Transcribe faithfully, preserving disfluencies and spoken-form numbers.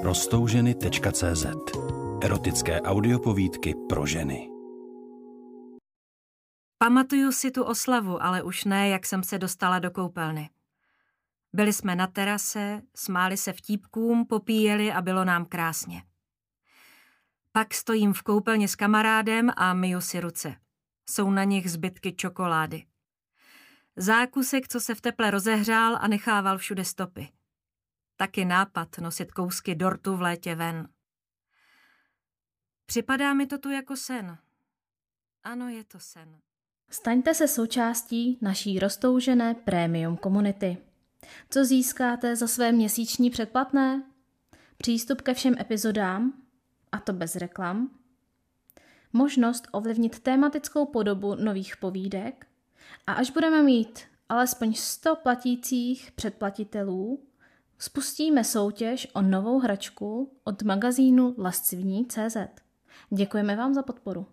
Roztouženy tečka cé zet. Erotické audiopovídky pro ženy. Pamatuju si tu oslavu, ale už ne, jak jsem se dostala do koupelny. Byli jsme na terase, smáli se vtípkům, popíjeli a bylo nám krásně. Pak stojím v koupelně s kamarádem a myju si ruce. Jsou na nich zbytky čokolády. Zákusek, co se v teple rozehřál a nechával všude stopy. Taky nápad nosit kousky dortu v létě ven. Připadá mi to tu jako sen. Ano, je to sen. Staňte se součástí naší roztoužené premium komunity. Co získáte za své měsíční předplatné? Přístup ke všem epizodám, a to bez reklam. Možnost ovlivnit tématickou podobu nových povídek. A až budeme mít alespoň sto platících předplatitelů, spustíme soutěž o novou hračku od magazínu lascivní tečka cé zet. Děkujeme vám za podporu.